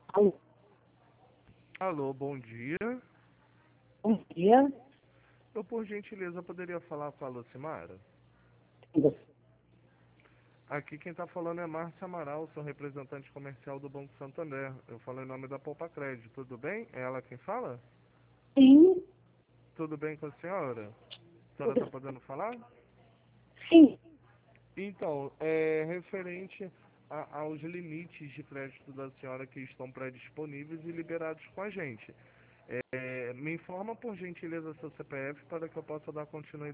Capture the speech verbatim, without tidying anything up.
Alô, Alô, bom dia. bom dia. Eu, por gentileza, poderia falar com a Lucimara? Aqui quem está falando é Márcia Amaral, sou representante comercial do Banco Santander. Eu falo em nome da Poupa Crédito, tudo bem? É ela quem fala? Sim, Tudo bem com a senhora? A senhora está podendo falar? sim. Então, é referente a- aos limites de crédito da senhora que estão pré-disponíveis e liberados com a gente. É, me informa, por gentileza, seu C P F para que eu possa dar continuidade